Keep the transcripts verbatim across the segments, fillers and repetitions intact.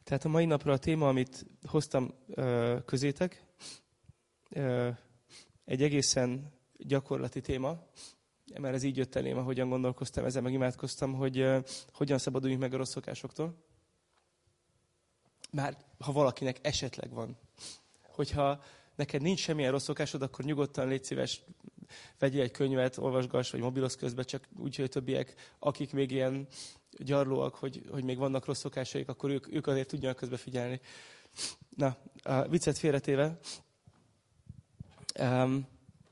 Tehát a mai napra a téma, amit hoztam ö, közétek, ö, egy egészen gyakorlati téma, mert ez így jött elém, ahogyan gondolkoztam, ezzel meg imádkoztam, hogy ö, hogyan szabaduljunk meg a rossz szokásoktól. Már ha valakinek esetleg van. Hogyha neked nincs semmilyen rossz szokásod, akkor nyugodtan légy szíves, vegyél egy könyvet, olvasgass, vagy mobiloz közben, csak úgy, hogy többiek, akik még ilyen gyarlóak, hogy, hogy még vannak rossz szokásaik, akkor ők, ők azért tudjanak közben figyelni. Na, a viccet félretéve. Um,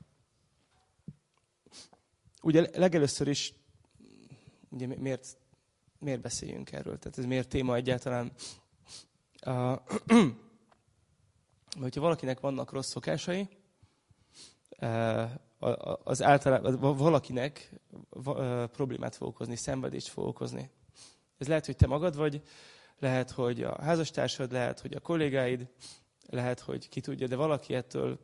ugye legelőször is, ugye miért, miért beszéljünk erről? Tehát ez miért téma egyáltalán? Uh, hogyha valakinek vannak rossz szokásai, az általában valakinek problémát fog okozni, szenvedést fog okozni. Ez lehet, hogy te magad vagy, lehet, hogy a házastársad, lehet, hogy a kollégáid, lehet, hogy ki tudja, de valaki ettől,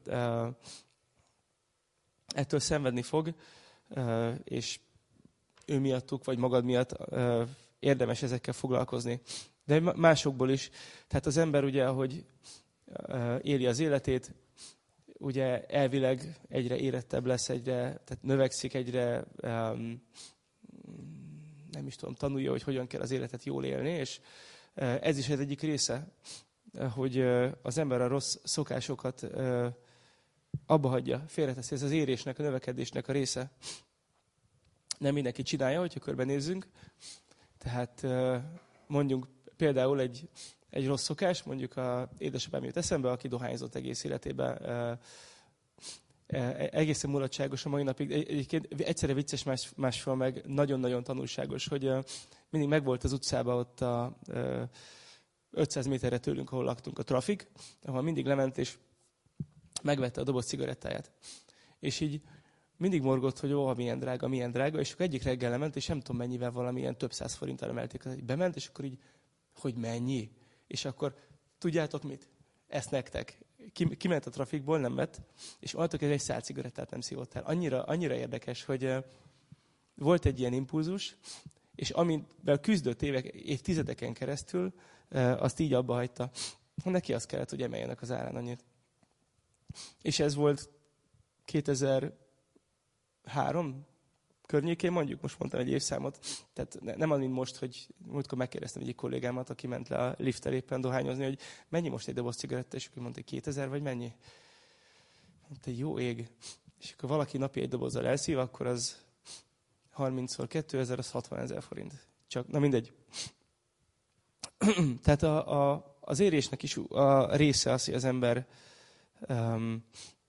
ettől szenvedni fog, és ő miattuk, vagy magad miatt érdemes ezekkel foglalkozni. De másokból is. Tehát az ember ugye, ahogy éli az életét, ugye elvileg egyre érettebb lesz, egyre, tehát növekszik, egyre um, nem is tudom, tanulja, hogy hogyan kell az életet jól élni, és ez is az egyik része, hogy az ember a rossz szokásokat abba hagyja, félreteszi. Ez az érésnek, a növekedésnek a része. Nem mindenki csinálja, hogyha körbenézzünk. Tehát mondjuk például egy Egy rossz szokás, mondjuk a édesapám jut eszembe, aki dohányzott egész életében. Egészen mulatságos a mai napig. Egyébként egyszerre vicces, más, másfél meg nagyon-nagyon tanulságos, hogy mindig megvolt az utcában ott a ötszáz méterre tőlünk, ahol laktunk, a trafik, ahol mindig lement és megvette a doboz cigarettáját. És így mindig morgott, hogy ó, milyen drága, milyen drága, és akkor egyik reggel lement, és nem tudom mennyivel valamilyen több száz forinttal emelték. Bement, és akkor így, hogy mennyi? És akkor tudjátok mit? Ezt nektek. Kiment a trafikból, nem vett, és onnantól egy szál cigarettát nem szívott el. Annyira, annyira érdekes, hogy uh, volt egy ilyen impulzus, és amivel küzdött évek, évtizedeken keresztül, uh, azt így abba hagyta. Neki az kellett, hogy emeljenek az árán annyit. És ez volt kétezer-három környékén mondjuk, most mondtam egy évszámot, tehát nem annyi most, hogy múltkor megkérdeztem egyik kollégámat, aki ment le a lifttel éppen dohányozni, hogy mennyi most egy doboz cigaretta, és akkor mondta, hogy kétezer vagy mennyi? Mondta, jó ég. És akkor valaki napi egy dobozzal elszív, akkor az harmincszor kétezer, az hatvanezer forint. Csak, na mindegy. Tehát a, a, az érésnek is a része az, hogy az ember um,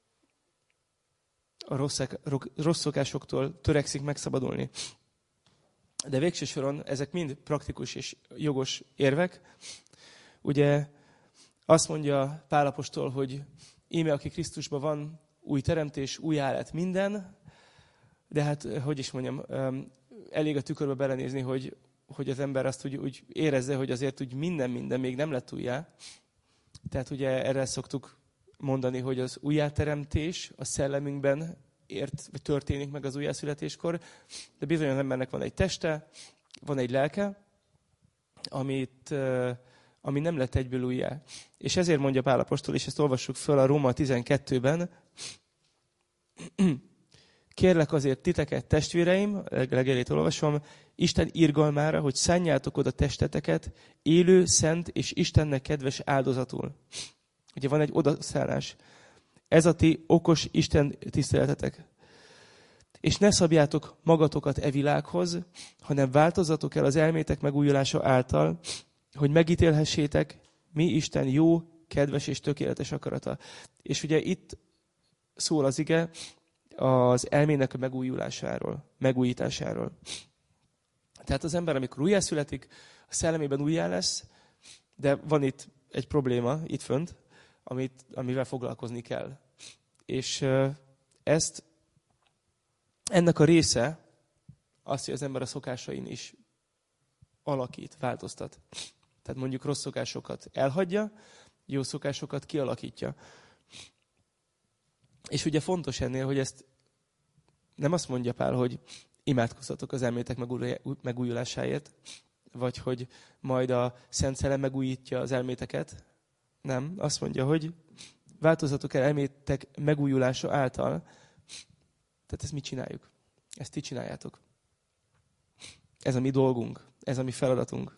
a rossz, rossz szokásoktól törekszik megszabadulni. De végső soron ezek mind praktikus és jogos érvek. Ugye azt mondja Pál apostol, hogy íme, aki Krisztusban van, új teremtés, új élet, minden. De hát, hogy is mondjam, elég a tükörbe belenézni, hogy, hogy az ember azt úgy, úgy érezze, hogy azért úgy minden-minden még nem lett újjá. Tehát ugye erre szoktuk mondani, hogy az újjáteremtés a szellemünkben ért, vagy történik meg az újjászületéskor, de bizony az embernek van egy teste, van egy lelke, amit, ami nem lett egyből újjá. És ezért mondja Pál apostol, és ezt olvassuk föl a Róma tizenkettőben. Kérlek azért titeket, testvéreim, legelét olvasom, Isten irgalmára, hogy szánjátok oda testeteket, élő, szent és Istennek kedves áldozatul. Ugye van egy odaszállás. Ez a ti okos Isten tiszteletetek. És ne szabjátok magatokat e világhoz, hanem változzatok el az elmétek megújulása által, hogy megítélhessétek, mi Isten jó, kedves és tökéletes akarata. És ugye itt szól az ige az elmének a megújulásáról, megújításáról. Tehát az ember, amikor újjászületik, a szellemében újjá lesz, de van itt egy probléma, itt fönt, amit, amivel foglalkozni kell. És ezt, ennek a része azt, hogy az ember a szokásain is alakít, változtat. Tehát mondjuk rossz szokásokat elhagyja, jó szokásokat kialakítja. És ugye fontos ennél, hogy ezt nem azt mondja Pál, hogy imádkozzatok az elmétek megújulásáért, vagy hogy majd a Szent Szellem megújítja az elméteket. Nem, azt mondja, hogy változatok el elmétek megújulása által. Tehát ezt mi csináljuk? Ezt ti csináljátok. Ez a mi dolgunk, ez a mi feladatunk.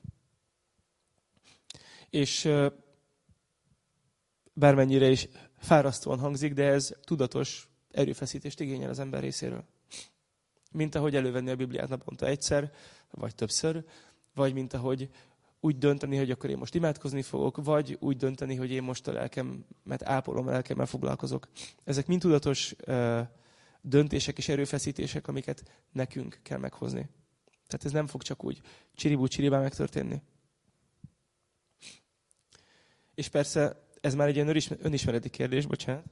És bármennyire is fárasztóan hangzik, de ez tudatos erőfeszítést igényel az ember részéről. Mint ahogy elővenni a Bibliát naponta egyszer, vagy többször, vagy mint ahogy úgy dönteni, hogy akkor én most imádkozni fogok, vagy úgy dönteni, hogy én most a lelkemet ápolom, a lelkemmel foglalkozok. Ezek mind tudatos uh, döntések és erőfeszítések, amiket nekünk kell meghozni. Tehát ez nem fog csak úgy csiribú csiribá megtörténni. És persze ez már egy ilyen önismereti kérdés, bocsánat.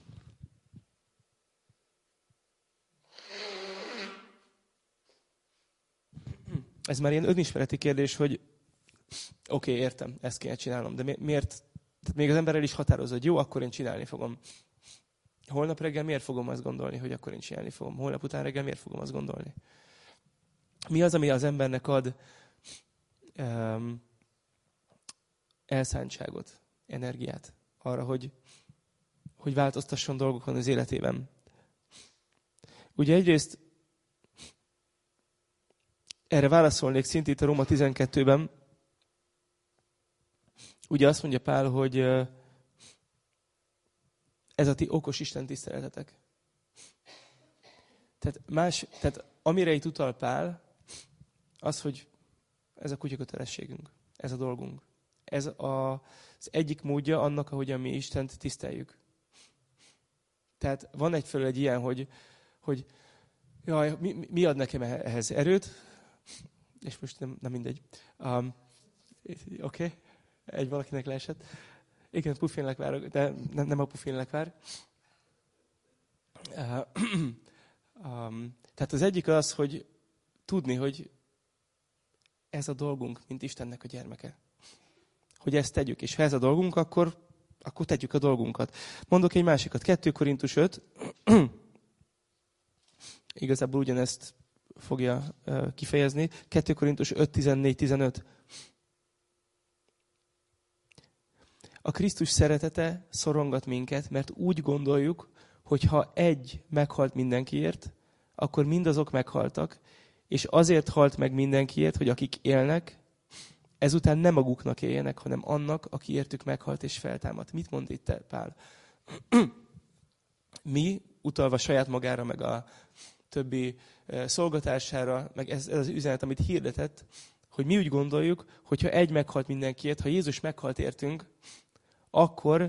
Ez már ilyen önismereti kérdés, hogy oké, okay, értem, ezt kéne csinálnom, de mi, miért? Tehát még az ember el is határozza, hogy jó, akkor én csinálni fogom. Holnap reggel miért fogom azt gondolni, hogy akkor én csinálni fogom? Holnap után reggel miért fogom azt gondolni? Mi az, ami az embernek ad um, elszántságot, energiát arra, hogy, hogy változtasson dolgokon az életében? Ugye egyrészt erre válaszolnék szint itt a Róma tizenkettőben. Ugye azt mondja Pál, hogy ez a ti okos Isten tiszteletetek. Tehát, más, tehát amire itt utal Pál, az, hogy ez a kutya kötelességünk, ez a dolgunk. Ez a, az egyik módja annak, ahogyan mi Istent tiszteljük. Tehát van egyfelől egy ilyen, hogy, hogy jaj, mi, mi ad nekem ehhez erőt, és most nem, nem mindegy. Um, Oké, okay. Egy valakinek leesett. Igen, pufénlek várok, de nem, nem a pufénlek vár. Uh, um, tehát az egyik az, hogy tudni, hogy ez a dolgunk, mint Istennek a gyermeke. Hogy ezt tegyük, és ha ez a dolgunk, akkor, akkor tegyük a dolgunkat. Mondok egy másikat. kettő Korintus öt. Igazából ugyanezt fogja uh, kifejezni. kettő Korintus öt, tizennégy, tizenöt. A Krisztus szeretete szorongat minket, mert úgy gondoljuk, hogy ha egy meghalt mindenkiért, akkor mindazok meghaltak, és azért halt meg mindenkiért, hogy akik élnek, ezután nem maguknak éljenek, hanem annak, aki értük meghalt és feltámadt. Mit mond itt Pál? Mi, utalva saját magára, meg a többi szolgatására, meg ez, ez az üzenet, amit hirdetett, hogy mi úgy gondoljuk, hogy ha egy meghalt mindenkiért, ha Jézus meghalt értünk, akkor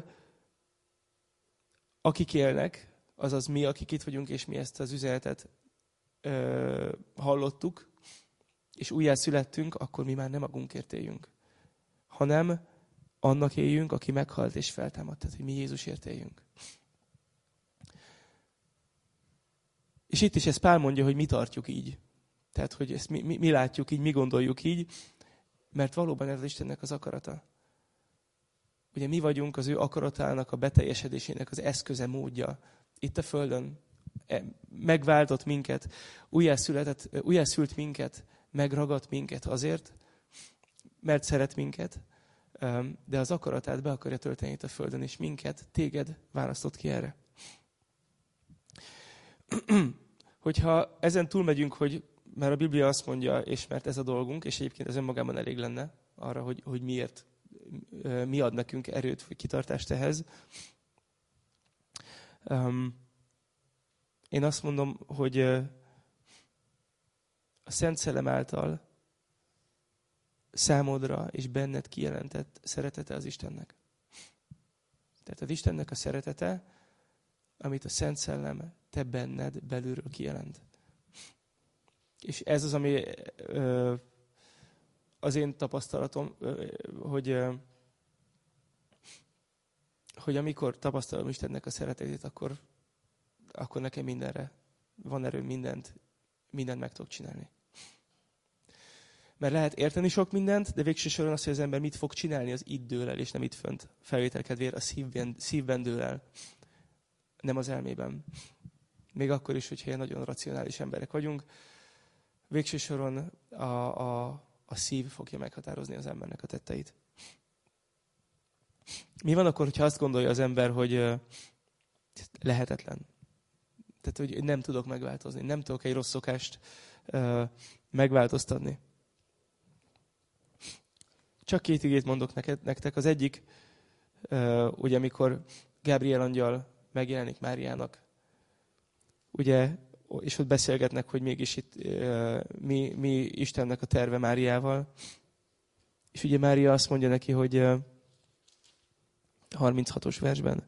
akik élnek, azaz mi, akik itt vagyunk, és mi ezt az üzenetet ö, hallottuk, és újjászülettünk, akkor mi már nem magunkért éljünk, hanem annak éljünk, aki meghalt és feltámadt, tehát hogy mi Jézusért éljünk. És itt is ezt Pál mondja, hogy mi tartjuk így. Tehát, hogy ezt mi, mi, mi látjuk így, mi gondoljuk így, mert valóban ez az Istennek az akarata. Ugye mi vagyunk az ő akaratának, a beteljesedésének az eszköze, módja. Itt a Földön megváltott minket, újjászületett, újjászült minket, megragadt minket azért, mert szeret minket, de az akaratát be akarja tölteni itt a Földön, és minket, téged választott ki erre. Hogyha ezen túlmegyünk, hogy mert a Biblia azt mondja, és mert ez a dolgunk, és egyébként ez önmagában elég lenne arra, hogy, hogy miért, mi ad nekünk erőt, vagy kitartást ehhez. Um, én azt mondom, hogy a Szent Szellem által számodra és benned kijelentett szeretete az Istennek. Tehát az Istennek a szeretete, amit a Szent Szellem te benned belülről kijelent. És ez az, ami ö, az én tapasztalatom, ö, hogy, ö, hogy amikor tapasztalom Istennek a szeretetét, akkor, akkor nekem mindenre van erőm, mindent, mindent meg tudok csinálni. Mert lehet érteni sok mindent, de végső soron az, hogy az ember mit fog csinálni, az itt dől el, és nem itt fönt. Felvétel kedvéért a szívben, szívben dől el, nem az elmében. Még akkor is, hogyha ilyen nagyon racionális emberek vagyunk. Végső soron a, a, a szív fogja meghatározni az embernek a tetteit. Mi van akkor, hogyha azt gondolja az ember, hogy lehetetlen? Tehát, hogy nem tudok megváltozni, nem tudok egy rossz szokást megváltoztatni. Csak két igét mondok nektek. Az egyik, ugye amikor Gábriel angyal megjelenik Máriának, ugye, és ott beszélgetnek, hogy mégis itt mi, mi Istennek a terve Máriával. És ugye Mária azt mondja neki, hogy harminchatos versben.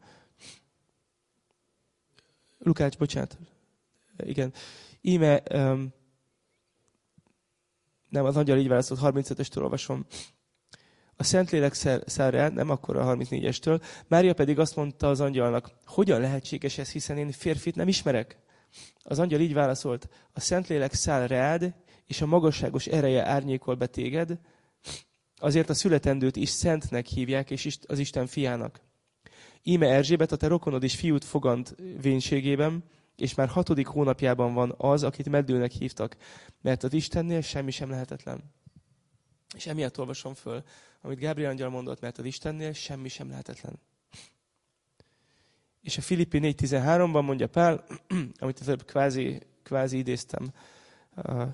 Lukács, bocsánat. Igen. Íme, um, nem, az angyal így válaszolt, harmincötöstől olvasom. A Szentlélek száll rá, nem akkor a harmincnégyestől. Mária pedig azt mondta az angyalnak, hogyan lehetséges ez, hiszen én férfit nem ismerek? Az angyal így válaszolt, a Szentlélek száll rád, és a magasságos ereje árnyékol be téged, azért a születendőt is Szentnek hívják, és az Isten fiának. Íme Erzsébet, a te rokonod is fiút fogant vénségében, és már hatodik hónapjában van az, akit meddőnek hívtak, mert az Istennél semmi sem lehetetlen. És emiatt olvasom föl, amit Gábriel angyal mondott, mert az Istennél semmi sem lehetetlen. És a Filippi négy tizenháromban mondja Pál, amit az előbb kvázi, kvázi idéztem, uh,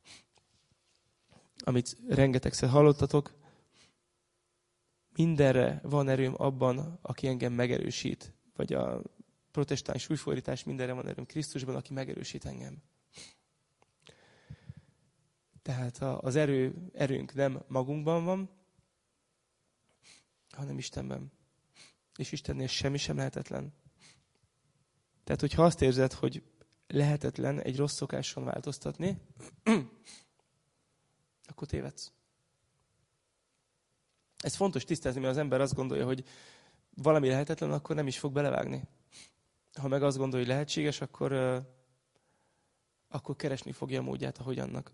amit rengetegszer hallottatok, mindenre van erőm abban, aki engem megerősít. Vagy a protestáns újfordítás, mindenre van erőm Krisztusban, aki megerősít engem. Tehát az erő, erőnk nem magunkban van, hanem Istenben. És Istennél semmi sem lehetetlen. Tehát, hogyha azt érzed, hogy lehetetlen egy rossz szokáson változtatni, akkor tévedsz. Ez fontos tisztázni, mert az ember azt gondolja, hogy valami lehetetlen, akkor nem is fog belevágni. Ha meg azt gondolja, hogy lehetséges, akkor, uh, akkor keresni fogja a módját, ahogy annak.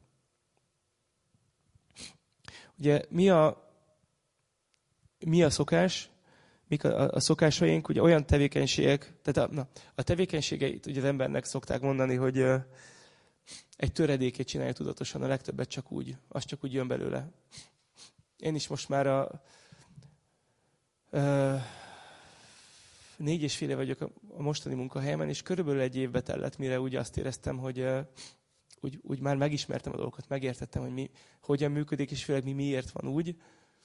Ugye mi a, mi a szokás? Mik a, a szokásaink? Ugye olyan tevékenységek, tehát a, na, a tevékenységeit ugye az embernek szokták mondani, hogy uh, egy töredékét csinálja tudatosan, a legtöbbet csak úgy. Az csak úgy jön belőle. Én is most már a uh, négy és fél év vagyok a, a mostani munkahelyemen, és körülbelül egy évbe tellett, mire úgy azt éreztem, hogy uh, úgy, úgy már megismertem a dolgokat, megértettem, hogy mi hogyan működik, és főleg mi miért van úgy.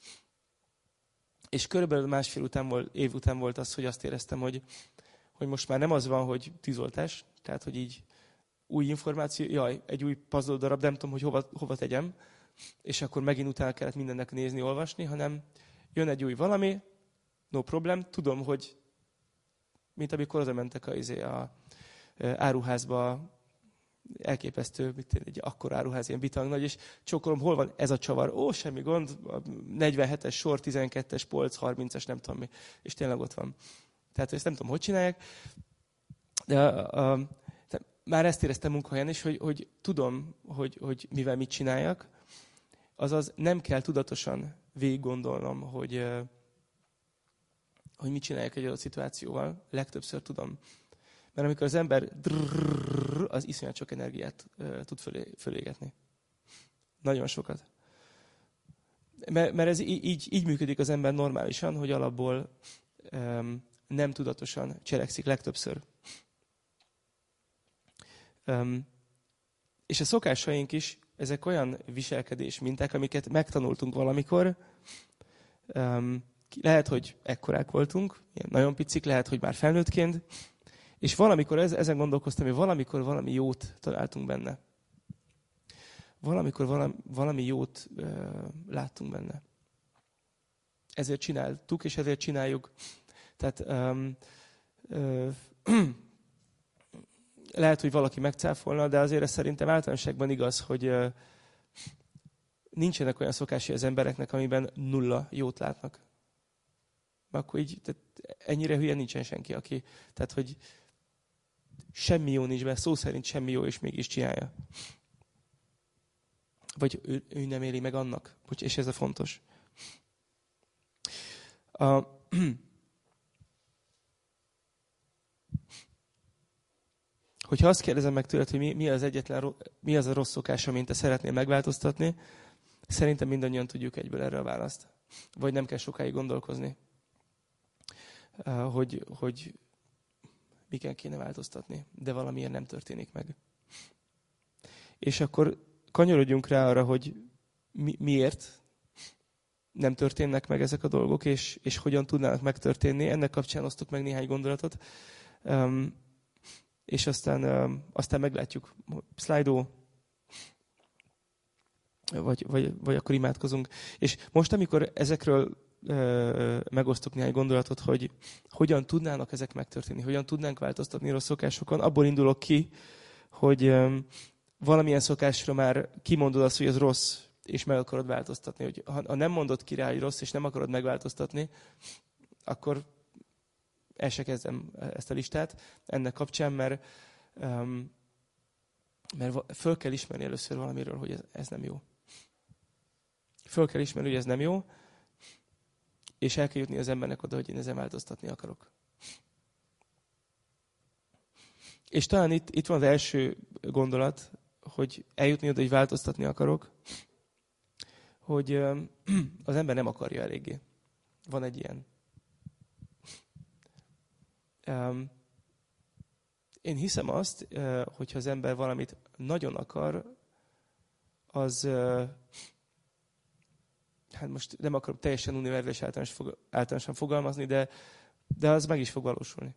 És körülbelül másfél után volt, év után volt az, hogy azt éreztem, hogy, hogy most már nem az van, hogy tűzoltás, tehát hogy így új információ, jaj, egy új puzzle darab, nem tudom, hogy hova, hova tegyem, és akkor megint utána kellett mindennek nézni, olvasni, hanem jön egy új valami, no problem, tudom, hogy mint amikor oda mentek a, a, a áruházba, elképesztő, mint egy akkora áruház, ilyen bitang nagy, és csókolom, hol van ez a csavar? Ó, semmi gond, negyvenhetes sor, tizenkettes polc, harmincas, nem tudom mi, és tényleg ott van. Tehát ezt nem tudom, hogy csinálják, de a, a, már ezt éreztem munkahelyen is, hogy, hogy tudom, hogy, hogy mivel mit csináljak, azaz nem kell tudatosan végig gondolnom, hogy, hogy mit csináljak egy adott szituációval. Legtöbbször tudom. Mert amikor az ember drrrr, az iszonyat sok energiát uh, tud fölé, fölégetni. Nagyon sokat. Mert, mert ez így, így működik az ember normálisan, hogy alapból um, nem tudatosan cselekszik legtöbbször. Um, és a szokásaink is, ezek olyan viselkedés minták, amiket megtanultunk valamikor. Um, lehet, hogy ekkorák voltunk, ilyen nagyon picik, lehet, hogy már felnőttként, és valamikor ezen gondolkoztam, hogy valamikor valami jót találtunk benne. Valamikor valami, valami jót uh, láttunk benne. Ezért csináltuk, és ezért csináljuk. Tehát um, uh, lehet, hogy valaki megcáfolna, de azért ez szerintem általánosságban igaz, hogy uh, nincsenek olyan szokásai az embereknek, amiben nulla jót látnak. Akkor így, tehát ennyire hülye nincsen senki, aki, tehát hogy semmi jó nincs benne, szó szerint semmi jó, és mégis csinálja. Vagy ő, ő nem éli meg annak, és ez a fontos. A, hogyha azt kérdezem meg tőled, hogy mi, mi az egyetlen, mi az a rossz szokás, amint te szeretnél megváltoztatni, Szerintem mindannyian tudjuk egyből erre a választ. Vagy nem kell sokáig gondolkozni, hogy, hogy miken kéne változtatni, de valamiért nem történik meg. És akkor kanyarodjunk rá arra, hogy mi, miért nem történnek meg ezek a dolgok, és, és hogyan tudnának megtörténni. Ennek kapcsán osztok meg néhány gondolatot, um, és aztán, um, aztán meglátjuk. Slido, vagy, vagy, vagy akkor imádkozunk. És most, amikor ezekről uh, megosztok néhány gondolatot, hogy hogyan tudnának ezek megtörténni, hogyan tudnánk változtatni rossz szokásokon, abból indulok ki, hogy um, valamilyen szokásra már kimondod azt, hogy az rossz, és meg akarod változtatni. Hogy ha nem mondod ki rá, hogy rossz, és nem akarod megváltoztatni, akkor el se kezdem ezt a listát ennek kapcsán, mert, um, mert föl kell ismerni először valamiről, hogy ez, ez nem jó. Föl kell ismerni, hogy ez nem jó, és el kell jutni az embernek oda, hogy én ezen változtatni akarok. És talán itt, itt van az első gondolat, hogy eljutni oda, hogy változtatni akarok, hogy az ember nem akarja eléggé. Van egy ilyen. Én hiszem azt, hogyha az ember valamit nagyon akar, az, hát most nem akarom teljesen univerzális általános, általánosan fogalmazni, de, de az meg is fog valósulni.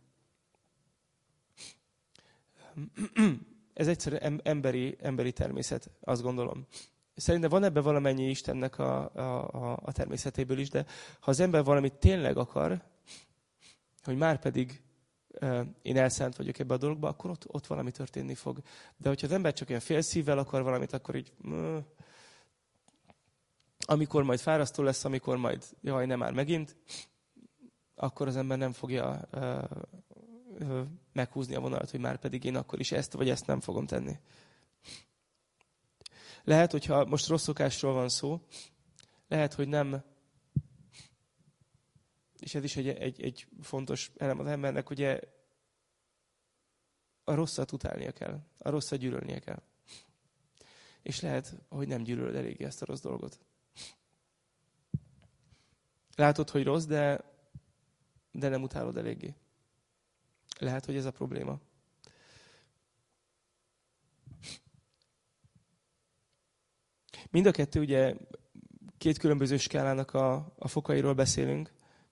Ez egyszerűen emberi, emberi természet, azt gondolom. Szerintem van ebben valamennyi Istennek a, a, a természetéből is, de ha az ember valamit tényleg akar, hogy már pedig uh, én elszánt vagyok ebbe a dologba, akkor ott, ott valami történni fog. De hogyha az ember csak olyan félszívvel akar valamit, akkor így, uh, amikor majd fárasztó lesz, amikor majd, jaj, nem már megint, akkor az ember nem fogja uh, uh, meghúzni a vonalat, hogy már pedig én akkor is ezt vagy ezt nem fogom tenni. Lehet, hogyha most rossz szokásról van szó, lehet, hogy nem, és ez is egy, egy, egy fontos elem az embernek, ugye a rosszat utálnia kell, a rosszat gyűlölnie kell. És lehet, hogy nem gyűlölöd eléggé ezt a rossz dolgot. Látod, hogy rossz, de, de nem utálod eléggé. Lehet, hogy ez a probléma. Mind a kettő, ugye két különböző skálának a, a fokairól beszélünk,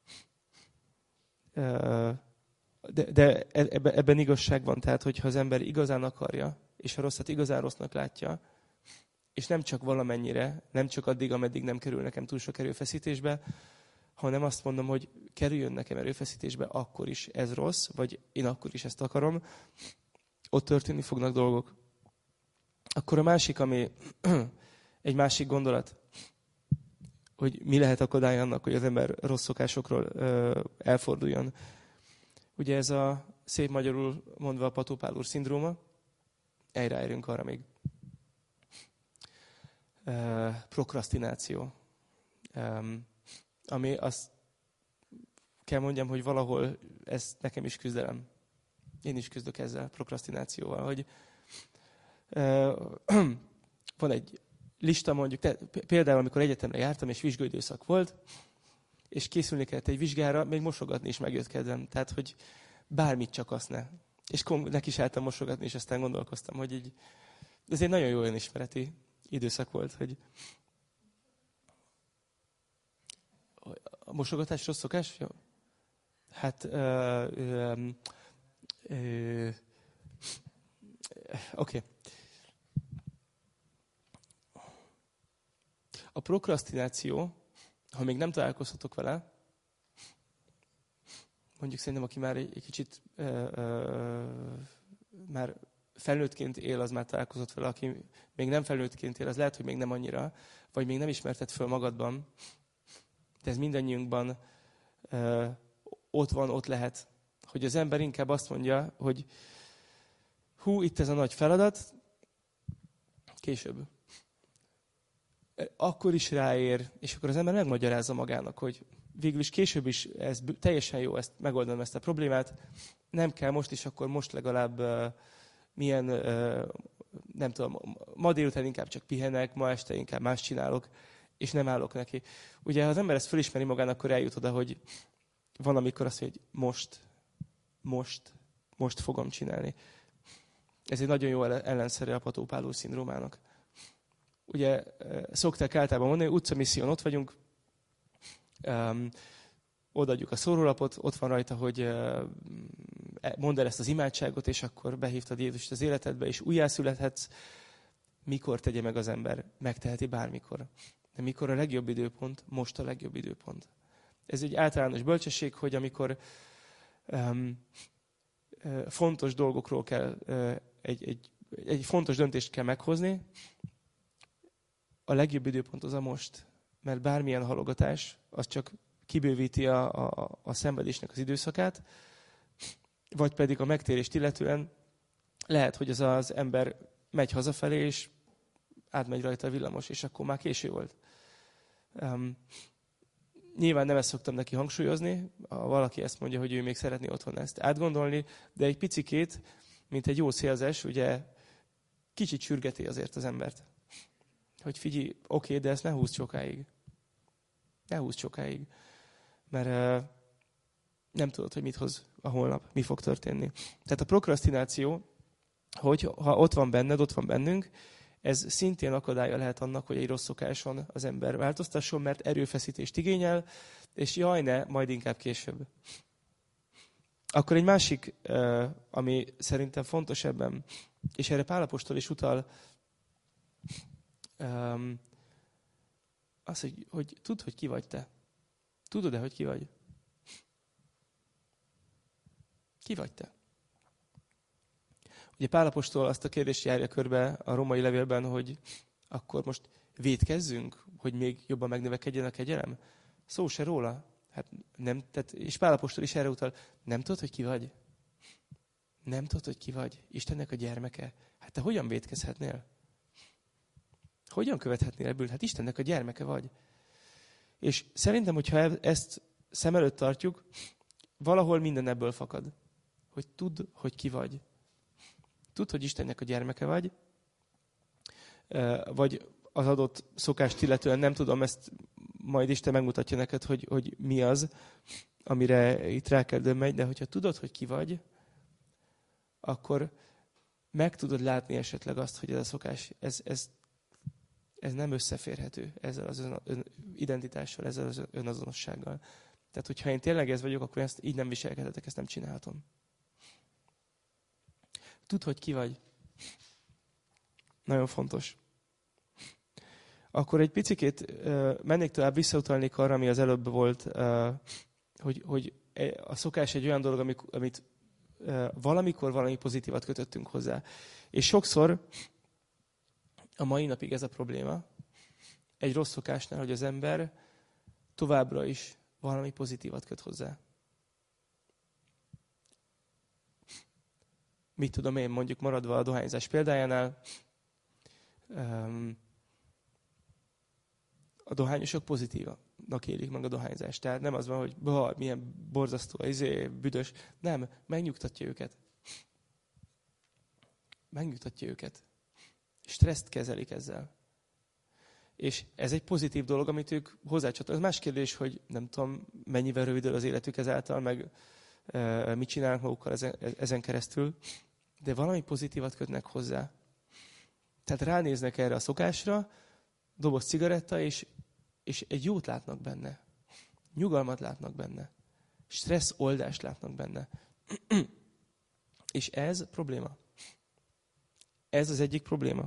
de, de ebben, ebben igazság van, tehát hogyha az ember igazán akarja, és a rosszat igazán rossznak látja, és nem csak valamennyire, nem csak addig, ameddig nem kerül nekem túl sok erőfeszítésbe, hanem azt mondom, hogy kerüljön nekem erőfeszítésbe, akkor is ez rossz, vagy én akkor is ezt akarom, ott történni fognak dolgok. Akkor a másik, ami egy másik gondolat, hogy mi lehet akadály annak, hogy az ember rossz szokásokról ö, elforduljon. Ugye ez a szép magyarul mondva a Pató Pál úr szindróma, elráérünk arra még. Ö, prokrasztináció. Ö, ami azt kell mondjam, hogy valahol ez nekem is küzdelem. Én is küzdök ezzel, prokrasztinációval, hogy ö, van egy lista mondjuk, te, például amikor egyetemre jártam, és vizsgaidőszak volt, és készülni kellett egy vizsgára, még mosogatni is megjött kedvem. Tehát, hogy bármit csak azt ne. És kom- neki is álltam mosogatni, és aztán gondolkoztam, hogy így, ez egy nagyon jó önismereti időszak volt, hogy a mosogatás rossz szokás? Jó. Hát, ö, ö, ö, oké. Okay. A prokrasztináció, ha még nem találkozhatok vele, mondjuk szerintem, aki már egy, egy kicsit ö, ö, már felnőttként él, az már találkozott vele, aki még nem felnőttként él, az lehet, hogy még nem annyira, vagy még nem ismerted föl magadban, de ez mindannyiunkban ö, ott van, ott lehet, hogy az ember inkább azt mondja, hogy hú, itt ez a nagy feladat, később. Akkor is ráér, és akkor az ember megmagyarázza magának, hogy végül is később is ez teljesen jó, ezt megoldanom ezt a problémát, nem kell most is, akkor most legalább uh, milyen uh, nem tudom, ma délután inkább csak pihenek, ma este inkább más csinálok, és nem állok neki. Ugye, ha az ember ezt felismeri magának, akkor eljut oda, hogy van, amikor azt mondja, hogy most, most, most fogom csinálni. Ez egy nagyon jó ellenszere a Pató-Páló szindrómának. Ugye szokták általában mondani, hogy utcamisszión ott vagyunk, um, odaadjuk a szórólapot, ott van rajta, hogy uh, mondd el ezt az imádságot, és akkor behívtad Jézust az életedbe, és újjászülethetsz. Mikor tegye meg az ember? Megteheti bármikor. De mikor a legjobb időpont? Most a legjobb időpont. Ez egy általános bölcsesség, hogy amikor um, uh, fontos dolgokról kell, uh, egy, egy, egy fontos döntést kell meghozni, a legjobb időpont az a most. Mert bármilyen halogatás, az csak kibővíti a, a, a szenvedésnek az időszakát, vagy pedig a megtérést illetően lehet, hogy az az ember megy hazafelé, és átmegy rajta a villamos, és akkor már késő volt. Um, nyilván nem ezt szoktam neki hangsúlyozni, ha valaki ezt mondja, hogy ő még szeretné otthon ezt átgondolni, de egy picikét, mint egy jó szélzes, ugye kicsit sürgeti azért az embert. Hogy figyelj, oké, de ezt ne húzd sokáig. Ne húzd sokáig. Mert uh, nem tudod, hogy mit hoz a holnap, mi fog történni. Tehát a prokrasztináció, hogy ha ott van benned, ott van bennünk, ez szintén akadálya lehet annak, hogy egy rossz szokáson az ember változtasson, mert erőfeszítést igényel, és jaj ne, majd inkább később. Akkor egy másik, uh, ami szerintem fontos ebben, és erre Pál apostol is utal, um, az, hogy, hogy tudd, hogy ki vagy te. Tudod-e, hogy ki vagy? Ki vagy te? Ugye Pál apostol azt a kérdést járja körbe a római levélben, hogy akkor most vétkezzünk, hogy még jobban megnövekedjen a kegyelem? Szó se róla. Hát nem, tehát, és Pál apostol is erre utal. Nem tudod, hogy ki vagy? Nem tudod, hogy ki vagy? Istennek a gyermeke. Hát te hogyan vétkezhetnél? Hogyan követhetnél ebből? Hát Istennek a gyermeke vagy. És szerintem, hogyha ezt szem előtt tartjuk, valahol minden ebből fakad. Hogy tudd, hogy ki vagy. Tudd, hogy Istennek a gyermeke vagy, vagy az adott szokást illetően nem tudom, ezt majd Isten megmutatja neked, hogy, hogy mi az, amire itt rá kell dömmegy, de hogyha tudod, hogy ki vagy, akkor meg tudod látni esetleg azt, hogy ez a szokás, ez, ez, ez nem összeférhető ezzel az ön, identitással, ezzel az önazonossággal. Tehát, hogyha én tényleg ez vagyok, akkor ezt így nem viselkedhetek, ezt nem csinálhatom. Tudd, hogy ki vagy. Nagyon fontos. Akkor egy picikét uh, mennék tovább, visszautalnék arra, ami az előbb volt, uh, hogy, hogy a szokás egy olyan dolog, amik, amit uh, valamikor valami pozitívat kötöttünk hozzá. És sokszor a mai napig ez a probléma, egy rossz szokásnál, hogy az ember továbbra is valami pozitívat köt hozzá. Mit tudom én, mondjuk maradva a dohányzás példájánál, um, a dohányosok pozitívanak élik meg a dohányzást. Tehát nem az van, hogy bah, milyen borzasztó, izé, büdös. Nem, megnyugtatja őket. Megnyugtatja őket. Stresszt kezelik ezzel. És ez egy pozitív dolog, amit ők hozzácsatolnak. Ez más kérdés, hogy nem tudom, mennyivel rövidül az életük ezáltal, meg e, mit csinálnak magukkal ezen, ezen keresztül. De valami pozitívat kötnek hozzá. Tehát ránéznek erre a szokásra, doboz cigaretta, és, és egy jót látnak benne. Nyugalmat látnak benne. Stressz oldást látnak benne. És ez probléma. Ez az egyik probléma.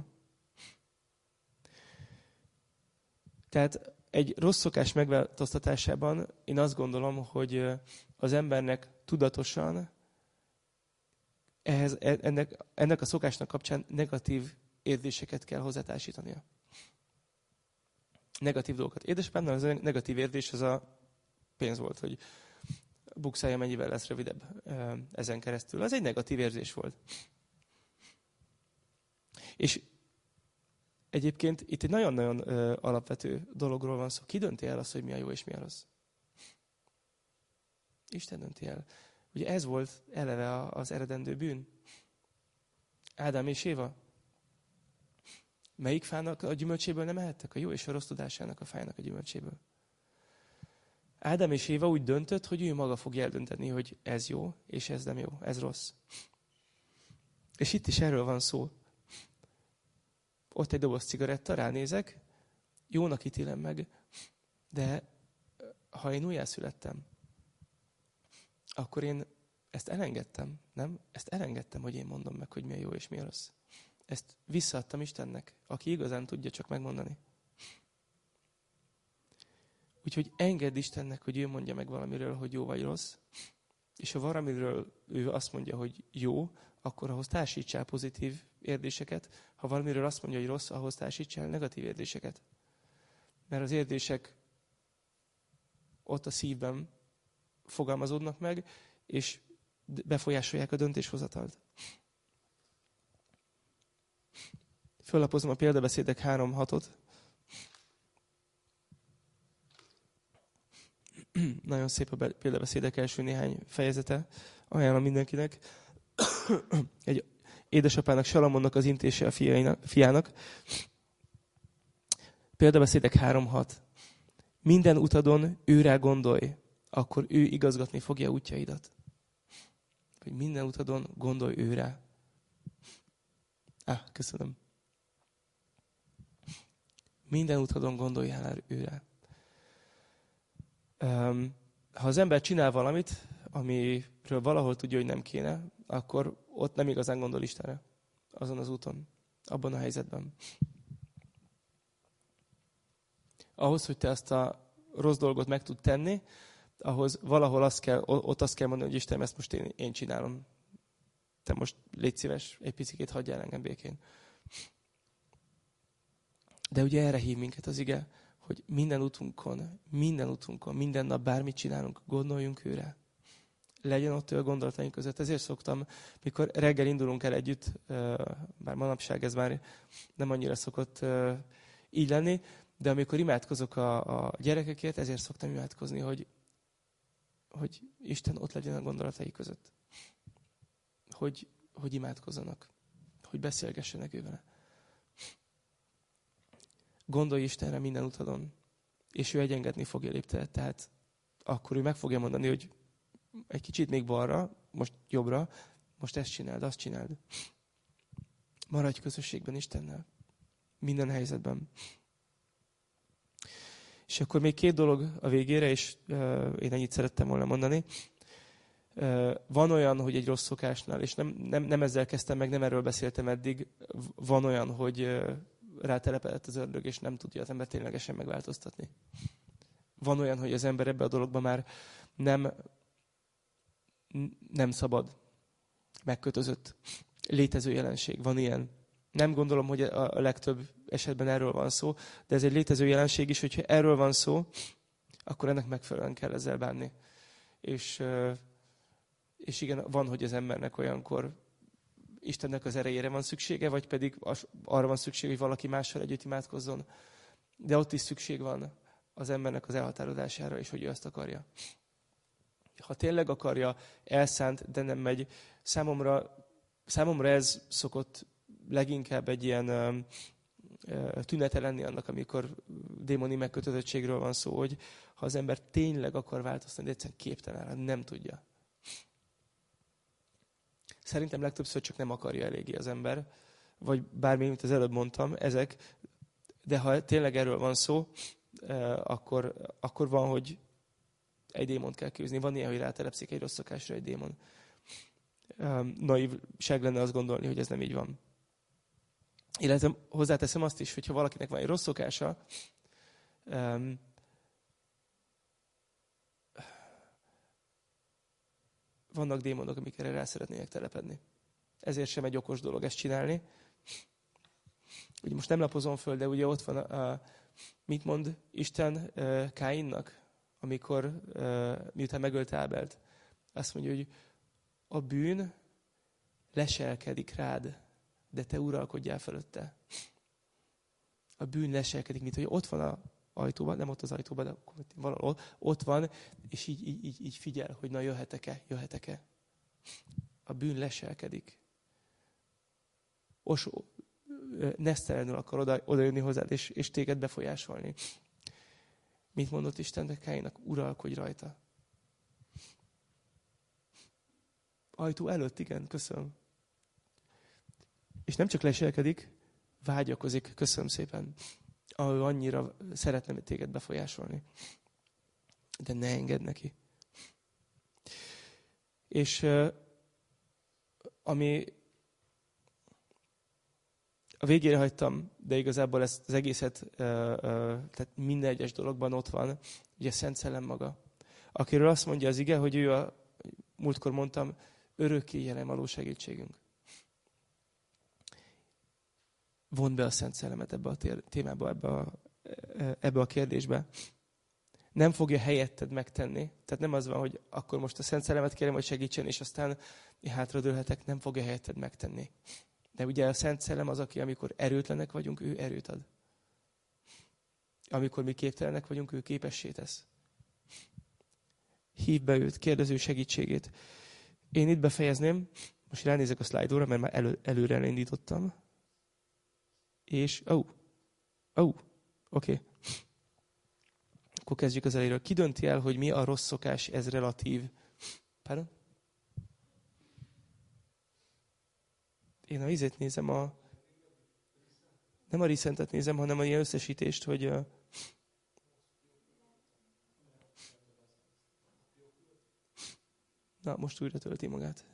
Tehát egy rossz szokás megváltoztatásában én azt gondolom, hogy az embernek tudatosan ehhez, ennek, ennek a szokásnak kapcsán negatív érzéseket kell hozzátársítania. Negatív dolgokat. Édesapámnál az a negatív érzés az a pénz volt, hogy bukszája mennyivel lesz rövidebb ezen keresztül. Az egy negatív érzés volt. És egyébként itt egy nagyon-nagyon alapvető dologról van szó. Ki dönti el azt, hogy mi a jó és mi a rossz? Isten dönti el. Ugye ez volt eleve az eredendő bűn. Ádám és Éva. Melyik fának a gyümölcséből nem ehettek? A jó és a rossz tudásának a fájának a gyümölcséből. Ádám és Éva úgy döntött, hogy ő maga fogja eldönteni, hogy ez jó, és ez nem jó, ez rossz. És itt is erről van szó. Ott egy doboz cigaretta, ránézek, jónak ítélem meg, de ha én újjászülettem, akkor én ezt elengedtem, nem? Ezt elengedtem, hogy én mondom meg, hogy mi a jó és mi a rossz. Ezt visszaadtam Istennek, aki igazán tudja csak megmondani. Úgyhogy engedd Istennek, hogy ő mondja meg valamiről, hogy jó vagy rossz, és ha valamiről ő azt mondja, hogy jó, akkor ahhoz társítsál pozitív érzéseket, ha valamiről azt mondja, hogy rossz, ahhoz társítsál negatív érzéseket. Mert az érzések ott a szívben fogalmazódnak meg, és befolyásolják a döntéshozatalt. Föllapozom a példabeszédek három hatot. Nagyon szép a példabeszédek első néhány fejezete. Ajánlom mindenkinek. Egy édesapának, Salamonnak az intése a fiainak, fiának. Példabeszédek három hat. Minden utadon őrá gondolj, akkor ő igazgatni fogja útjaidat. Hogy minden utadon gondolj őrá. Á, köszönöm. Minden utadon gondoljál őrá. Um, ha az ember csinál valamit, amiről valahol tudja, hogy nem kéne, akkor ott nem igazán gondol Istenre. Azon az úton, abban a helyzetben. Ahhoz, hogy te azt a rossz dolgot meg tud tenni, ahhoz valahol azt kell, ott azt kell mondani, hogy Istenem, ezt most én, én csinálom. Te most légy szíves, egy picikét hagyjál engem békén. De ugye erre hív minket az ige, hogy minden utunkon, minden utunkon, minden nap bármit csinálunk, gondoljunk őre. Legyen ott ő a gondolataink között. Ezért szoktam, mikor reggel indulunk el együtt, bár manapság ez már nem annyira szokott így lenni, de amikor imádkozok a, a gyerekekért, ezért szoktam imádkozni, hogy, hogy Isten ott legyen a gondolatai között. Hogy, hogy imádkozzanak, hogy beszélgessenek ő vele. Gondolj Istenre minden utadon, és ő egyengedni fogja léptelet. Tehát akkor ő meg fogja mondani, hogy egy kicsit még balra, most jobbra, most ezt csináld, azt csináld. Maradj közösségben Istennel. Minden helyzetben. És akkor még két dolog a végére, és uh, én ennyit szerettem volna mondani. Uh, van olyan, hogy egy rossz szokásnál, és nem, nem, nem ezzel kezdtem meg, nem erről beszéltem eddig, van olyan, hogy uh, rátelepedett az ördög, és nem tudja az ember ténylegesen megváltoztatni. Van olyan, hogy az ember ebbe a dologba már nem, nem szabad, megkötözött. Létező jelenség, van ilyen. Nem gondolom, hogy a legtöbb esetben erről van szó, de ez egy létező jelenség is, hogyha erről van szó, akkor ennek megfelelően kell ezzel bánni. És, és igen, van, hogy az embernek olyankor Istennek az erejére van szüksége, vagy pedig arra van szükség, hogy valaki mással együtt imádkozzon. De ott is szükség van az embernek az elhatározására, és hogy ő azt akarja. Ha tényleg akarja, elszánt, de nem megy, számomra, számomra ez szokott leginkább egy ilyen ö, ö, tünete lenni annak, amikor démoni megkötözöttségről van szó, hogy ha az ember tényleg akar változtatni, de egyszerűen képtelen, nem tudja. Szerintem legtöbbször csak nem akarja eléggé az ember, vagy bármi, mint az előbb mondtam, ezek, de ha tényleg erről van szó, akkor, akkor van, hogy egy démont kell kiűzni. Van ilyen, hogy rátelepszik egy rossz szokásra egy démon. Naívság lenne azt gondolni, hogy ez nem így van. Illetve hozzáteszem azt is, hogyha valakinek van egy rossz szokása, um, vannak démonok, amik erre rá szeretnének telepedni. Ezért sem egy okos dolog ezt csinálni. Ugye most nem lapozom föl, de ugye ott van, a, a, mit mond Isten uh, Káinnak, amikor uh, miután megölte Ábelt. Azt mondja, hogy a bűn leselkedik rád, de te uralkodjál fölötte. A bűn leselkedik, mint hogy ott van az ajtóban, nem ott az ajtóban, de valahol ott van, és így, így, így, így figyel, hogy na jöhetek-e, jöhetek-e. A bűn leselkedik. Osó, nesztelenül akar oda, odajönni hozzád, és, és téged befolyásolni. Mit mondott Isten Káinnak? Uralkodj rajta. Ajtó előtt, igen, köszönöm. És nem csak leselkedik, vágyakozik, köszönöm szépen. Ahol annyira szeretne téged befolyásolni. De ne engedd neki. És ami a végére hagytam, de igazából ezt az egészet, tehát minden egyes dologban ott van, ugye Szent Szellem maga. Akiről azt mondja az ige, hogy ő a, múltkor mondtam, örökké jelen való segítségünk. Vond be a Szent Szellemet ebbe a témába, ebbe a, ebbe a kérdésbe. Nem fogja helyetted megtenni. Tehát nem az van, hogy akkor most a Szent Szellemet kérem, hogy segítsen, és aztán én hátradőlhetek, nem fogja helyetted megtenni. De ugye a Szent Szellem az, aki amikor erőtlenek vagyunk, ő erőt ad. Amikor mi képtelenek vagyunk, ő képessé tesz. Hívd be őt, kérdezz ő segítségét. Én itt befejezném, most ránézek a szlájdóra, mert már elő, előre elindítottam. És, ó, oh, ó, oh, oké. Okay. Akkor kezdjük az elejéről. Ki dönti el, hogy mi a rossz szokás, ez relatív? Pardon? Én a izét nézem, a, nem a recentet nézem, hanem a ilyen összesítést, hogy uh, na, most újra tölti magát.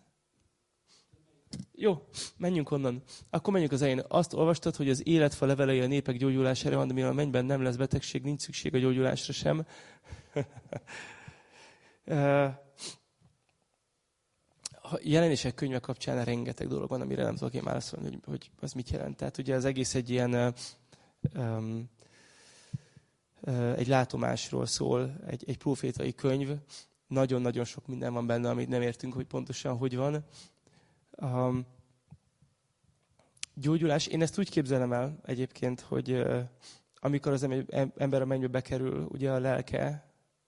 Jó, menjünk onnan. Akkor menjünk az elején. Azt olvastad, hogy az életfa levelei a népek gyógyulására van, de mivel a mennyben nem lesz betegség, nincs szükség a gyógyulásra sem. A jelenések könyve kapcsán rengeteg dolog van, amire nem tudok én válaszolni, hogy, hogy az mit jelent. Tehát ugye az egész egy ilyen um, egy látomásról szól, egy, egy profétai könyv. Nagyon-nagyon sok minden van benne, amit nem értünk, hogy pontosan hogy van. A gyógyulás, én ezt úgy képzelem el egyébként, hogy uh, amikor az ember a mennybe bekerül, ugye a lelke,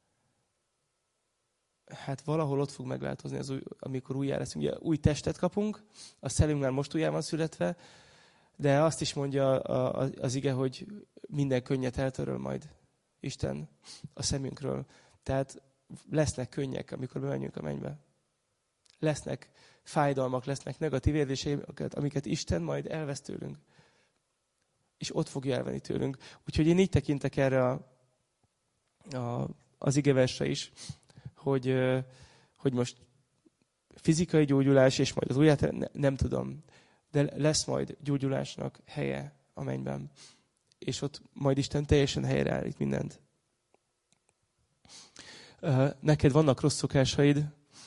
hát valahol ott fog megváltozni, az új, amikor újjá leszünk. Ugye új testet kapunk, a szellünknél most újjá van születve, de azt is mondja a, a, az ige, hogy minden könnyet eltöröl majd Isten a szemünkről. Tehát lesznek könnyek, amikor bemegyünk a mennybe. Lesznek fájdalmak, lesznek negatív érzések, amiket Isten majd elvesz tőlünk. És ott fogja elvenni tőlünk. Úgyhogy én így tekintek erre a, a, az igeversre is, hogy, hogy most fizikai gyógyulás, és majd az újját ne, nem tudom, de lesz majd gyógyulásnak helye a mennyben. És ott majd Isten teljesen helyreállít mindent. Neked vannak rossz szokásaid.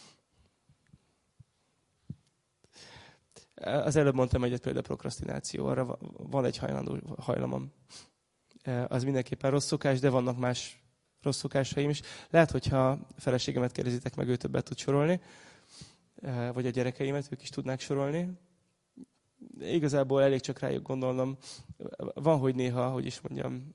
Az előbb mondtam egyet, például a prokrasztináció. Arra van egy hajlandó hajlamom. Az mindenképpen rossz szokás, de vannak más rossz szokásaim is. Lehet, hogyha a feleségemet kérdezitek meg, ő többet tud sorolni, vagy a gyerekeimet, ők is tudnák sorolni. Igazából elég csak rájuk gondolnom. Van, hogy néha, hogy is mondjam,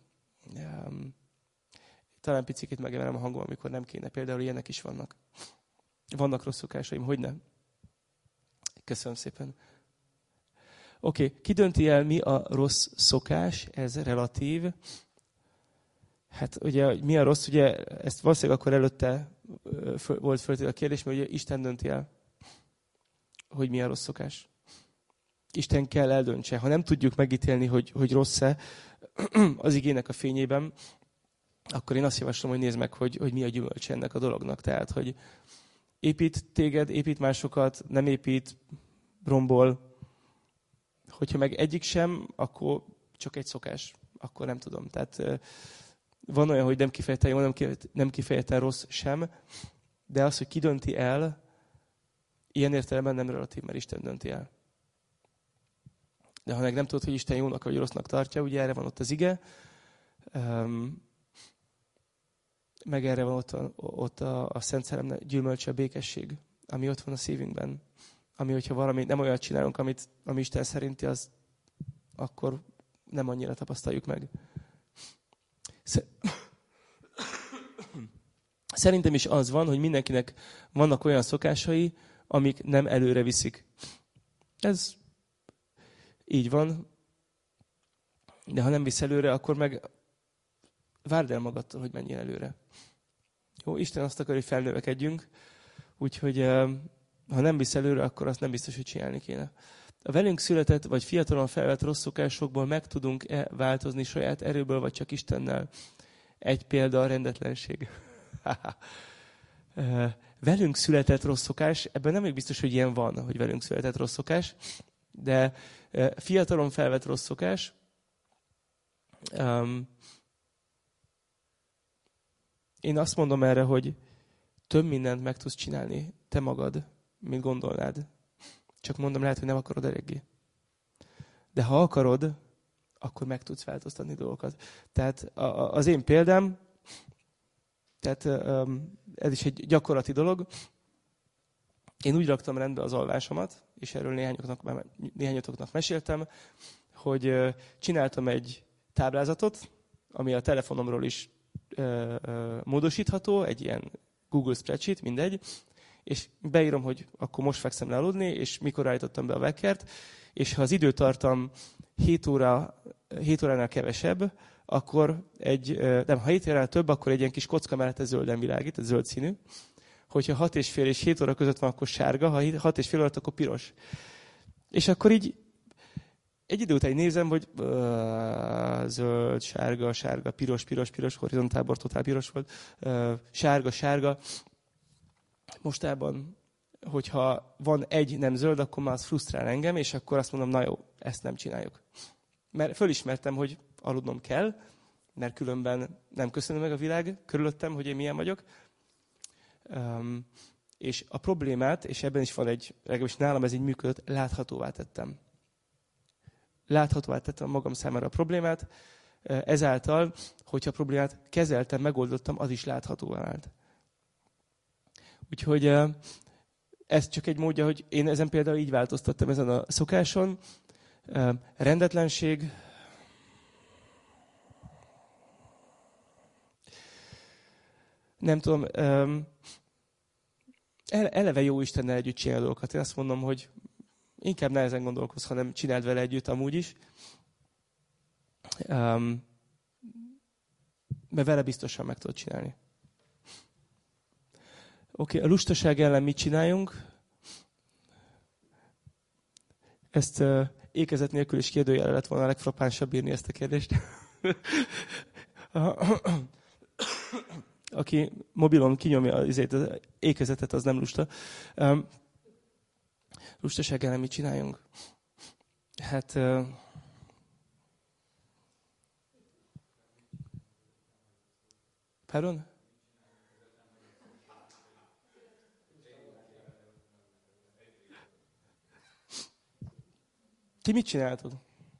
talán picikét megemelem a hangom, amikor nem kéne. Például ilyenek is vannak. Vannak rossz szokásaim, hogy nem? Köszönöm szépen. Oké, okay. Ki dönti el, mi a rossz szokás? Ez relatív. Hát ugye, mi a rossz? Ugye, ezt valószínűleg akkor előtte föl, volt föltéve a kérdés, mert ugye Isten dönti el, hogy mi a rossz szokás. Isten kell eldöntse. Ha nem tudjuk megítélni, hogy, hogy rossz-e az igének a fényében, akkor én azt javaslom, hogy nézd meg, hogy, hogy mi a gyümölcse ennek a dolognak. Tehát, hogy épít téged, épít másokat, nem épít, rombol. Hogyha meg egyik sem, akkor csak egy szokás. Akkor nem tudom. Tehát van olyan, hogy nem kifejezetten jó, nem kifejezetten rossz sem, de az, hogy ki dönti el, ilyen értelemben nem relatív, mert Isten dönti el. De ha meg nem tudod, hogy Isten jónak vagy rossznak tartja, ugye erre van ott az ige, um, meg erre van ott a, ott a, a Szent Szellem gyümölcse, a békesség, ami ott van a szívünkben. Ami, hogyha valami nem olyat csinálunk, amit, ami Isten szerinti, az akkor nem annyira tapasztaljuk meg. Szerintem is az van, hogy mindenkinek vannak olyan szokásai, amik nem előre viszik. Ez így van. De ha nem visz előre, akkor meg várd el magadtól, hogy menjél előre. Jó, Isten azt akar, hogy felnövekedjünk, úgyhogy ha nem visz előre, akkor azt nem biztos, hogy csinálni kéne. A velünk született, vagy fiatalon felvett rossz szokásokból meg tudunk-e változni saját erőből, vagy csak Istennel? Egy példa a rendetlenség. Velünk született rossz szokás, ebben nem még biztos, hogy ilyen van, hogy velünk született rossz szokás, de fiatalon felvett rossz szokás, um, én azt mondom erre, hogy több mindent meg tudsz csinálni te magad, mint gondolnád. Csak mondom, lehet, hogy nem akarod eléggé. De ha akarod, akkor meg tudsz változtatni dolgokat. Tehát az én példám, tehát ez is egy gyakorlati dolog. Én úgy raktam rendbe az alvásomat, és erről néhányatoknak, néhányatoknak meséltem, hogy csináltam egy táblázatot, ami a telefonomról is módosítható, egy ilyen Google Spreadsheet, mindegy, és beírom, hogy akkor most fekszem le aludni, és mikor állítottam be a weckert, és ha az időtartam hét óra, hét óránál kevesebb, akkor egy, nem, ha hét óránál több, akkor egy ilyen kis kocka mellett zölden világít, ez zöld színű. Hogyha hat és fél és hét óra között van, akkor sárga, ha hat és fél óra, akkor piros. És akkor így egy idő után nézem, hogy uh, zöld, sárga, sárga, piros, piros, piros, horizontálból totál piros volt, uh, sárga, sárga. Mostában, hogyha van egy nem zöld, akkor már az frusztrál engem, és akkor azt mondom, na jó, ezt nem csináljuk. Mert fölismertem, hogy aludnom kell, mert különben nem köszönöm meg a világ körülöttem, hogy én milyen vagyok. Um, és a problémát, és ebben is van egy, legalábbis nálam ez így működött, láthatóvá tettem. Láthatóvá tettem magam számára a problémát, ezáltal, hogyha a problémát kezeltem, megoldottam, az is láthatóvá vált. Úgyhogy ez csak egy módja, hogy én ezen például így változtattam ezen a szokáson. Rendetlenség, nem tudom, eleve jó Istennel együtt csinálni dolgokat. Én azt mondom, hogy inkább ne ezen gondolkozz, hanem csináld vele együtt amúgy is. Um, mert vele biztosan meg tudod csinálni. Oké, okay, a lustaság ellen mit csináljunk? Ezt uh, ékezet nélkül is kérdőjel lett volna a legfrappánsabb írni ezt a kérdést. Aki mobilon kinyomja az ékezetet, az nem lusta. Um, lustaság ellen mit csináljunk? Hát... Uh, Pardon? Ti mit csináltad?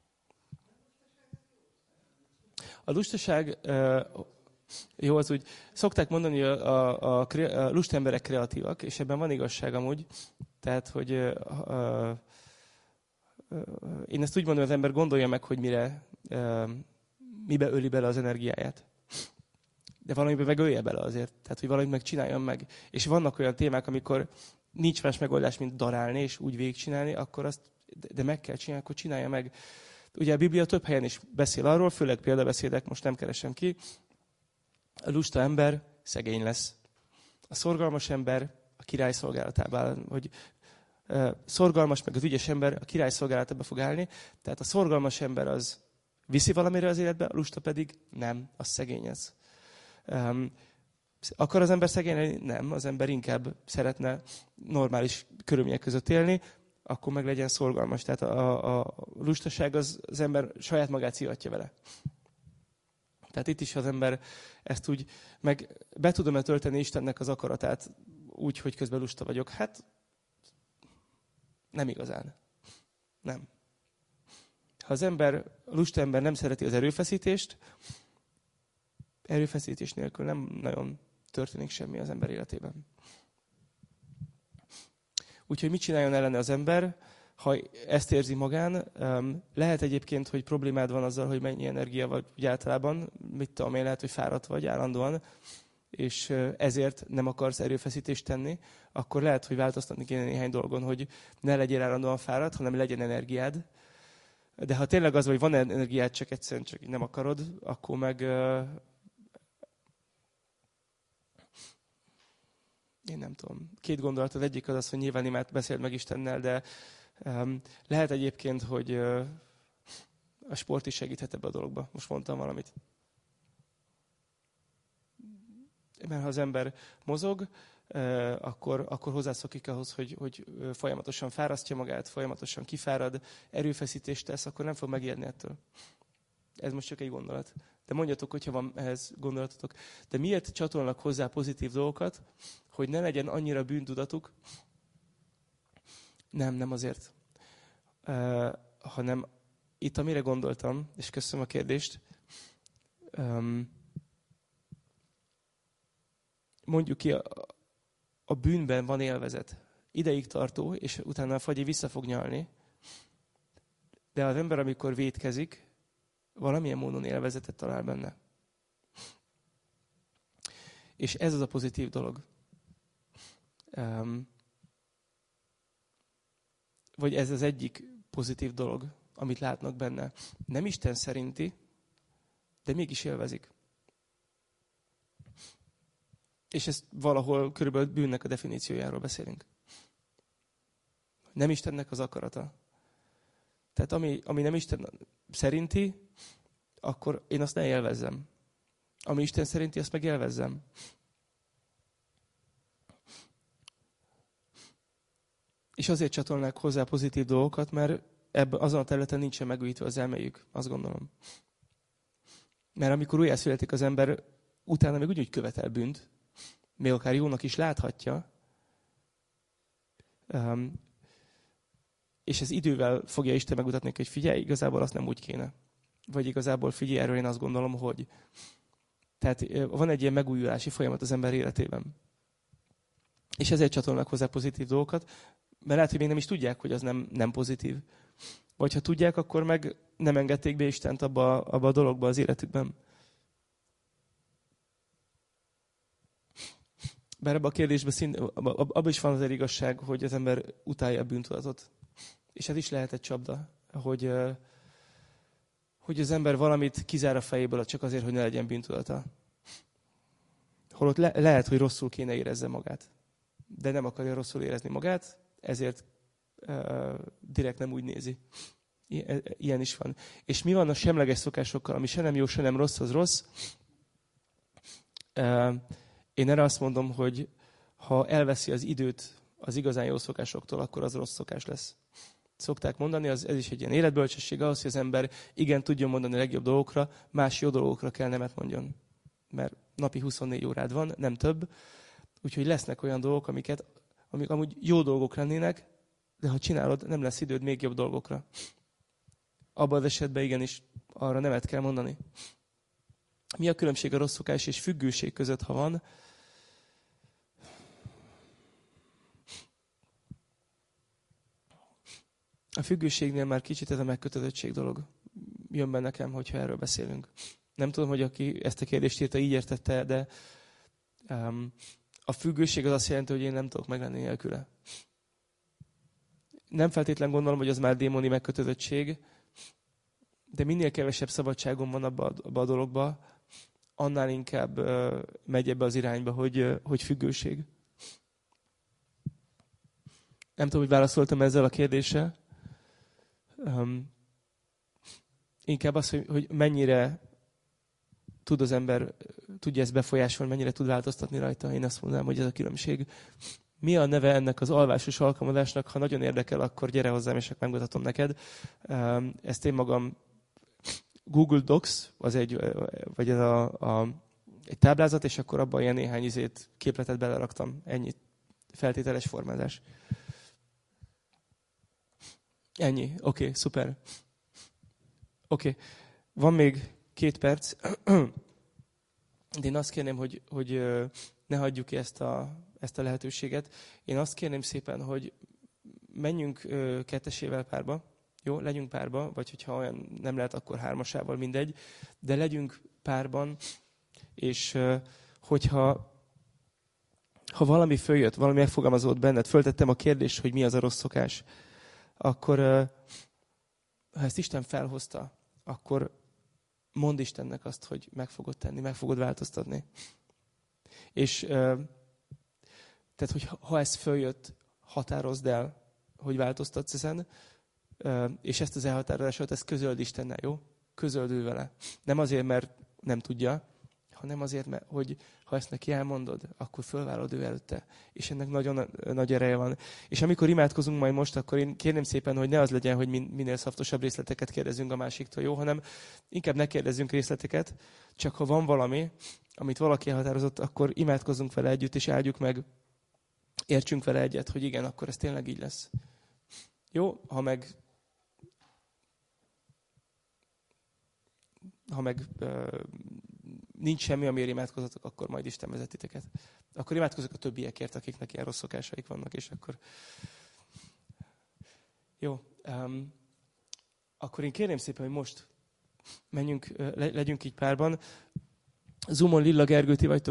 A lustaság, uh, jó, az úgy, szokták mondani, hogy a, a, a, a lusta emberek kreatívak, és ebben van igazság amúgy. Tehát, hogy uh, uh, uh, én ezt úgy mondom, hogy az ember gondolja meg, hogy mire, uh, mibe öli bele az energiáját. De valamiben meg ölje bele azért. Tehát, hogy valamit meg csináljon meg. És vannak olyan témák, amikor nincs más megoldás, mint darálni, és úgy végigcsinálni, akkor azt, de meg kell csinálni, akkor csinálja meg. Ugye a Biblia több helyen is beszél arról, főleg példabeszédek, most nem keresem ki. A lusta ember szegény lesz. A szorgalmas ember a király szolgálatában, hogy uh, szorgalmas, meg az ügyes ember a király szolgálatába fog állni. Tehát a szorgalmas ember az viszi valamire az életbe, a lusta pedig nem, az szegény ez. Um, akar az ember szegény lenni? Nem, az ember inkább szeretne normális körülmények között élni, akkor meg legyen szorgalmas. Tehát a, a, a lustaság az, az ember saját magát szivatja vele. Tehát itt is az ember ezt úgy, meg be tudom-e tölteni Istennek az akaratát úgy, hogy közben lusta vagyok? Hát nem igazán. Nem. Ha az ember, a lusta ember nem szereti az erőfeszítést, erőfeszítés nélkül nem nagyon történik semmi az ember életében. Úgyhogy mit csináljon ellene az ember, ha ezt érzi magán? Lehet egyébként, hogy problémád van azzal, hogy mennyi energia vagy úgy általában, mit tudom én, lehet, hogy fáradt vagy állandóan, és ezért nem akarsz erőfeszítést tenni, akkor lehet, hogy változtatni kéne néhány dolgon, hogy ne legyél állandóan fáradt, hanem legyen energiád. De ha tényleg az, hogy van energiát, csak egyszerűen csak nem akarod, akkor meg én nem tudom. Két gondolat, az egyik az az, hogy nyilván imát beszéld meg Istennel, de um, lehet egyébként, hogy uh, a sport is segíthet ebbe a dologba. Most mondtam valamit. Mert ha az ember mozog, uh, akkor, akkor hozzászokik ahhoz, hogy, hogy folyamatosan fárasztja magát, folyamatosan kifárad, erőfeszítést tesz, akkor nem fog megijedni ettől. Ez most csak egy gondolat. De mondjatok, hogyha van ehhez gondolatotok. De miért csatolnak hozzá pozitív dolgokat, hogy ne legyen annyira bűntudatuk? Nem, nem azért. Uh, hanem itt, amire gondoltam, és köszönöm a kérdést, um, mondjuk ki, a, a bűnben van élvezet. Ideig tartó, és utána a fagyi vissza fog nyalni. De az ember, amikor vétkezik, valamilyen módon élvezetet talál benne. És ez az a pozitív dolog. Um, vagy ez az egyik pozitív dolog, amit látnak benne. Nem Isten szerinti, de mégis élvezik. És ez valahol körülbelül bűnnek a definíciójáról beszélünk. Nem Istennek az akarata. Tehát ami, ami nem Isten szerinti, akkor én azt ne élvezzem. Ami Isten szerinti, azt meg élvezzem. És azért csatolnák hozzá pozitív dolgokat, mert ebben, azon a területen nincsen megújítva az elméjük, azt gondolom. Mert amikor újjászületik az ember, utána még úgy követel bűnt, még akár jónak is láthatja, um, és ez idővel fogja Isten megmutatni, hogy figyelj, igazából azt nem úgy kéne. Vagy igazából figyelj, erről én azt gondolom, hogy. Tehát van egy ilyen megújulási folyamat az ember életében. És ezért csatolnak hozzá pozitív dolgokat, mert lehet, hogy még nem is tudják, hogy az nem, nem pozitív. Vagy ha tudják, akkor meg nem engedték be Istent abba, abba a dologba az életükben. Bár abban a kérdésben szín, abban is van az igazság, hogy az ember utálja a bűntudatot. És ez is lehet egy csapda, hogy, hogy az ember valamit kizár a fejéből csak azért, hogy ne legyen bűntudata. Holott le, lehet, hogy rosszul kéne érezze magát. De nem akarja rosszul érezni magát, ezért uh, direkt nem úgy nézi. Ilyen is van. És mi van a semleges szokásokkal, ami se nem jó, se nem rossz, az rossz? Uh, én erre azt mondom, hogy ha elveszi az időt az igazán jó szokásoktól, akkor az rossz szokás lesz. Szokták mondani, az, ez is egy ilyen életbölcsesség ahhoz, hogy az ember igen tudjon mondani a legjobb dolgokra, más jó dolgokra kell nemet mondjon. Mert napi huszonnégy órád van, nem több. Úgyhogy lesznek olyan dolgok, amiket, amik amúgy jó dolgok lennének, de ha csinálod, nem lesz időd még jobb dolgokra. Abban az esetben igenis arra nemet kell mondani. Mi a különbség a rossz szokás és függőség között, ha van? A függőségnél már kicsit ez a megkötözöttség dolog jön be nekem, hogyha erről beszélünk. Nem tudom, hogy aki ezt a kérdést írta, így értette, de um, a függőség az azt jelenti, hogy én nem tudok meglenni nélküle. Nem feltétlenül gondolom, hogy az már démoni megkötözöttség, de minél kevesebb szabadságom van abba, abba a dologba, annál inkább uh, megy ebbe az irányba, hogy, uh, hogy függőség. Nem tudom, hogy válaszoltam ezzel a kérdésre. Um, inkább az, hogy, hogy mennyire tud az ember, tudja ezt befolyásolni, mennyire tud változtatni rajta. Én azt mondanám, hogy ez a különbség. Mi a neve ennek az alvásos alkalmazásnak? Ha nagyon érdekel, akkor gyere hozzám, és megmutatom neked. Um, ezt én magam Google Docs, az egy, vagy ez a, a, egy táblázat, és akkor abban ilyen néhány izét, képletet beleraktam. Ennyi feltételes formázás. Ennyi. Oké, okay, szuper. Oké. Okay. Van még két perc. De én azt kérném, hogy, hogy ne hagyjuk ki ezt a, ezt a lehetőséget. Én azt kérném szépen, hogy menjünk kettesével párba. Jó, legyünk párba, vagy hogyha olyan nem lehet, akkor hármasával, mindegy. De legyünk párban, és hogyha ha valami följött, valami megfogalmazódott benned, föltettem a kérdést, hogy mi az a rossz szokás, akkor uh, ha ezt Isten felhozta, akkor mondd Istennek azt, hogy meg fogod tenni, meg fogod változtatni. És tehát, hogy ha ez följött, határozd el, hogy változtatsz ezen, és ezt az elhatározásot, ezt közöld Istennel, jó? Közöld ő vele. Nem azért, mert nem tudja, hanem azért, mert hogy ha ezt neki elmondod, akkor fölvállalod ő előtte. És ennek nagyon nagy ereje van. És amikor imádkozunk majd most, akkor én kérném szépen, hogy ne az legyen, hogy minél szaftosabb részleteket kérdezünk a másiktól, jó? Hanem inkább ne kérdezzünk részleteket, csak ha van valami, amit valaki elhatározott, akkor imádkozzunk vele együtt, és áldjuk meg, értsünk vele egyet, hogy igen, akkor ez tényleg így lesz. Jó? Ha meg ha meg uh, nincs semmi, amiért imádkozatok, akkor majd Isten vezet titeket. Akkor imádkozok a többiekért, akiknek ilyen rossz szokásaik vannak, és akkor... Jó. Um, akkor én kérném szépen, hogy most menjünk, uh, legyünk így párban. Zoomon Lilla Gergő, ti vagytok.